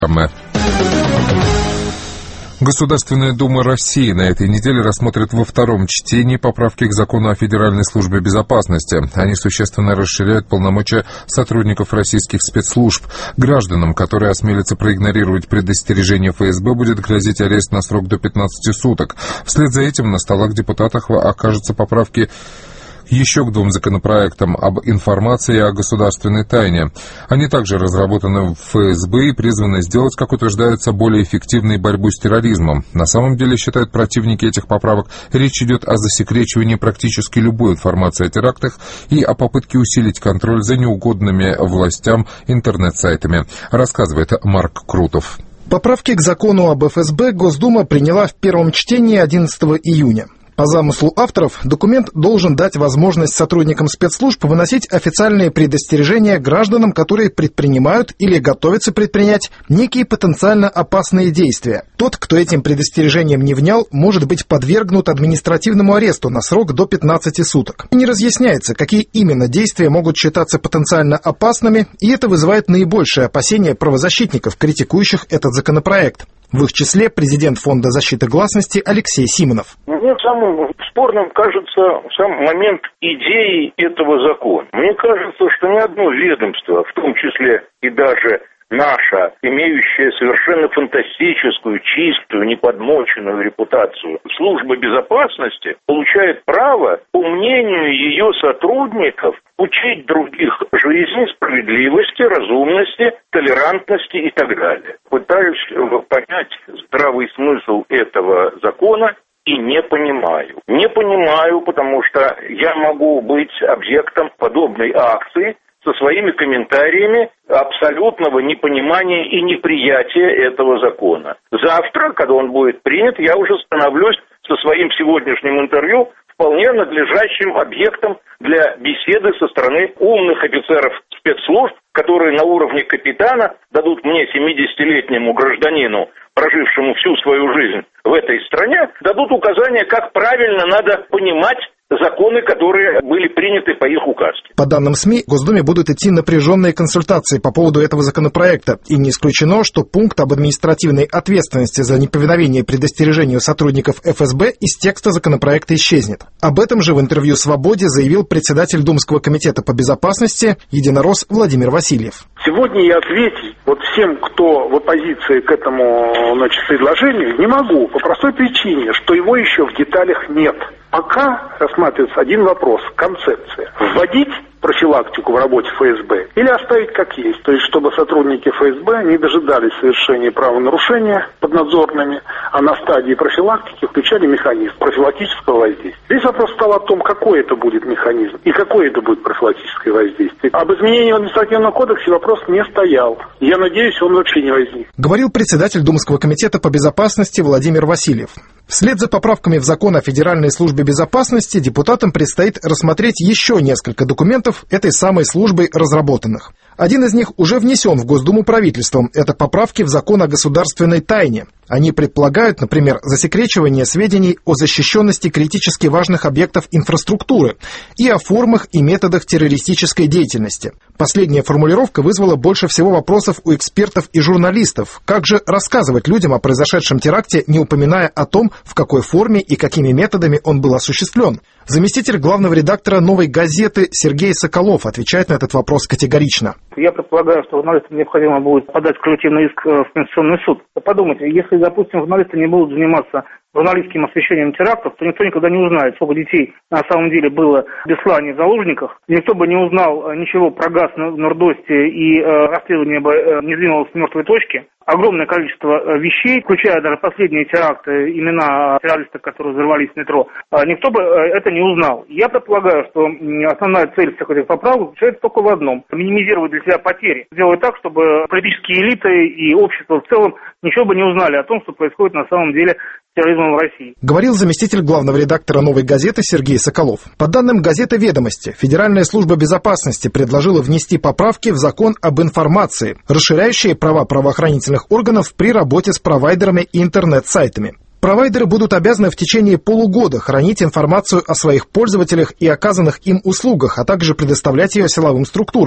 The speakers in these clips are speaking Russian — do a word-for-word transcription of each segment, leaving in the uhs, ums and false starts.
Государственная Дума России на этой неделе рассмотрит во втором чтении поправки к закону о Федеральной службе безопасности. Они существенно расширяют полномочия сотрудников российских спецслужб. Гражданам, которые осмелятся проигнорировать предостережение эф эс бэ, будет грозить арест на срок до пятнадцати суток. Вслед за этим на столах депутатов окажутся поправки еще к двум законопроектам об информации о государственной тайне. Они также разработаны в эф эс бэ и призваны сделать, как утверждается, более эффективной борьбу с терроризмом. На самом деле, считают противники этих поправок, речь идет о засекречивании практически любой информации о терактах и о попытке усилить контроль за неугодными властям интернет-сайтами, рассказывает Марк Крутов. Поправки к закону об эф эс бэ Госдума приняла в первом чтении одиннадцатого июня. По замыслу авторов, документ должен дать возможность сотрудникам спецслужб выносить официальные предостережения гражданам, которые предпринимают или готовятся предпринять некие потенциально опасные действия. Тот, кто этим предостережением не внял, может быть подвергнут административному аресту на срок до пятнадцати суток. Не разъясняется, какие именно действия могут считаться потенциально опасными, и это вызывает наибольшее опасение правозащитников, критикующих этот законопроект. В их числе президент Фонда защиты гласности Алексей Симонов. Мне самым спорным кажется сам момент идеи этого закона. Мне кажется, что ни одно ведомство, в том числе и даже наша, имеющая совершенно фантастическую, чистую, неподмоченную репутацию служба безопасности, получает право, по мнению ее сотрудников, учить других жизни, справедливости, разумности, толерантности и так далее. Пытаюсь понять здравый смысл этого закона и не понимаю. Не понимаю, потому что я могу быть объектом подобной акции со своими комментариями абсолютного непонимания и неприятия этого закона. Завтра, когда он будет принят, я уже становлюсь со своим сегодняшним интервью вполне надлежащим объектом для беседы со стороны умных офицеров спецслужб, которые на уровне капитана дадут мне, семидесятилетнему гражданину, прожившему всю свою жизнь в этой стране, дадут указания, как правильно надо понимать законы, которые были приняты по их указке. По данным СМИ, в Госдуме будут идти напряженные консультации по поводу этого законопроекта. И не исключено, что пункт об административной ответственности за неповиновение предостережению сотрудников эф эс бэ из текста законопроекта исчезнет. Об этом же в интервью «Свободе» заявил председатель Думского комитета по безопасности единорос Владимир Васильев. Сегодня я ответить вот всем, кто в оппозиции к этому, значит, предложению, не могу по простой причине, что его еще в деталях нет. Пока рассматривается один вопрос – концепция. Вводить профилактику в работе эф эс бэ или оставить как есть, то есть чтобы сотрудники эф эс бэ не дожидались совершения правонарушения поднадзорными, а на стадии профилактики включали механизм профилактического воздействия. Здесь вопрос стал о том, какой это будет механизм и какое это будет профилактическое воздействие. Об изменении в административном кодексе вопрос не стоял. Я надеюсь, он вообще не возник. Говорил председатель Думского комитета по безопасности Владимир Васильев. Вслед за поправками в закон о Федеральной службе безопасности депутатам предстоит рассмотреть еще несколько документов этой самой службой разработанных. Один из них уже внесен в Госдуму правительством. Это поправки в закон о государственной тайне. Они предполагают, например, засекречивание сведений о защищенности критически важных объектов инфраструктуры и о формах и методах террористической деятельности. Последняя формулировка вызвала больше всего вопросов у экспертов и журналистов. Как же рассказывать людям о произошедшем теракте, не упоминая о том, в какой форме и какими методами он был осуществлен? Заместитель главного редактора «Новой газеты» Сергей Соколов отвечает на этот вопрос категорично. Я предполагаю, что журналистам необходимо будет подать коллективный иск в Конституционный суд. Подумайте, если, допустим, журналисты не будут заниматься журналистским освещением терактов, то никто никогда не узнает, сколько детей на самом деле было в Беслане в заложниках. Никто бы не узнал ничего про газ в Нордосте, и э, расследование бы э, не сдвинулось с мертвой точки. Огромное количество вещей, включая даже последние теракты, имена террористов, которые взорвались в метро, никто бы это не узнал. Я предполагаю, что основная цель всех этих поправок заключается только в одном – минимизировать для себя потери. Сделать так, чтобы политические элиты и общество в целом ничего бы не узнали о том, что происходит на самом деле с терроризмом в России. Говорил заместитель главного редактора «Новой газеты» Сергей Соколов. По данным газеты «Ведомости», Федеральная служба безопасности предложила внести поправки в закон об информации, расширяющие права правоохранительных органов при работе с провайдерами и интернет-сайтами. Провайдеры будут обязаны в течение полугода хранить информацию о своих пользователях и оказанных им услугах, а также предоставлять ее силовым структурам.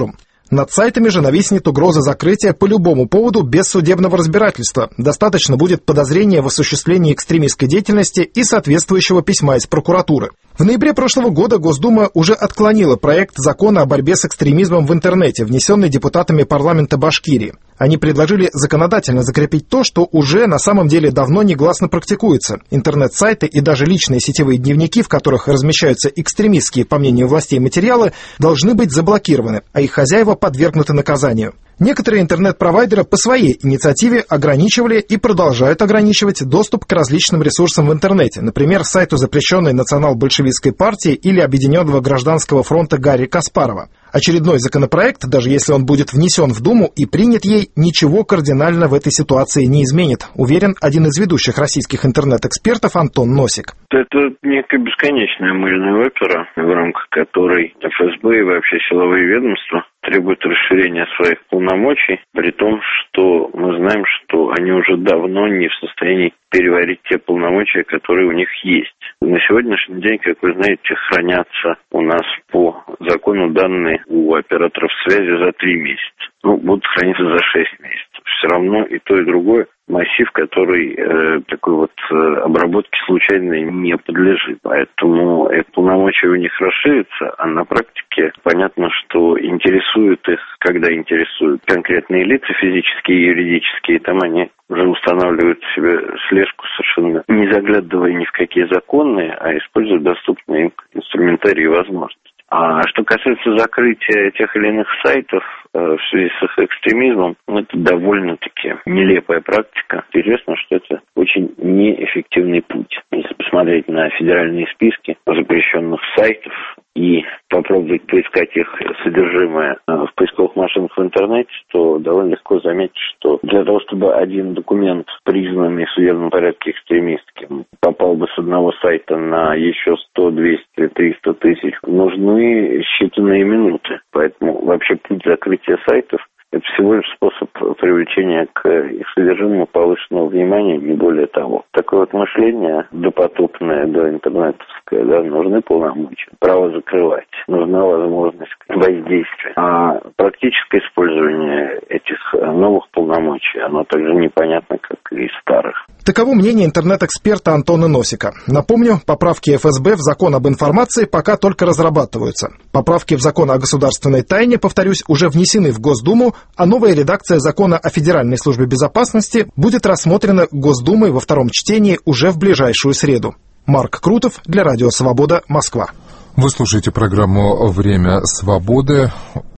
Над сайтами же нависнет угроза закрытия по любому поводу без судебного разбирательства. Достаточно будет подозрения в осуществлении экстремистской деятельности и соответствующего письма из прокуратуры. В ноябре прошлого года Госдума уже отклонила проект закона о борьбе с экстремизмом в интернете, внесенный депутатами парламента Башкирии. Они предложили законодательно закрепить то, что уже на самом деле давно негласно практикуется. Интернет-сайты и даже личные сетевые дневники, в которых размещаются экстремистские, по мнению властей, материалы, должны быть заблокированы, а их хозяева подвергнуты наказанию. Некоторые интернет-провайдеры по своей инициативе ограничивали и продолжают ограничивать доступ к различным ресурсам в интернете, например, сайту запрещенной национал-большевистской партии или Объединенного гражданского фронта Гарри Каспарова. Очередной законопроект, даже если он будет внесен в Думу и принят ей, ничего кардинально в этой ситуации не изменит, уверен один из ведущих российских интернет-экспертов Антон Носик. Это некая бесконечная мыльная опера, в рамках которой эф эс бэ и вообще силовые ведомства требуют расширения своих полномочий, при том, что мы знаем, что они уже давно не в состоянии переварить те полномочия, которые у них есть. На сегодняшний день, как вы знаете, хранятся у нас по закону данные у операторов связи за три месяца. Ну, будут храниться за шесть месяцев. Все равно и то, и другое массив, который э, такой вот э, обработке случайной не подлежит. Поэтому э, полномочия у них расширятся, а на практике понятно, что интересуют их, когда интересуют конкретные лица, физические и юридические, там они уже устанавливают себе слежку совершенно не заглядывая ни в какие законы, а используя доступные им инструментарии и возможности. А что касается закрытия тех или иных сайтов э, в связи с их экстремизмом, ну, это довольно-таки нелепая практика. Интересно, что это очень неэффективный путь. Если посмотреть на федеральные списки запрещенных сайтов и попробовать поискать их содержимое в поисковых машинах в интернете, то довольно легко заметить, что для того, чтобы один документ, признанный в судебном порядке экстремистским, попал бы с одного сайта на еще сто, двести, триста тысяч, нужны считанные минуты. Поэтому вообще путь закрытия сайтов — это всего лишь способ привлечения к их содержимому повышенного внимания, не более того. Такое вот мышление допотопное, до интернетовское, да, нужны полномочия, право закрывать, нужна возможность воздействия. А практическое использование этих новых полномочий, оно также непонятно, как и старых. Таково мнение интернет-эксперта Антона Носика. Напомню, поправки эф эс бэ в закон об информации пока только разрабатываются. Поправки в закон о государственной тайне, повторюсь, уже внесены в Госдуму, а новая редакция закона о Федеральной службе безопасности будет рассмотрена Госдумой во втором чтении уже в ближайшую среду. Марк Крутов для Радио Свобода, Москва. Вы слушаете программу «Время свободы».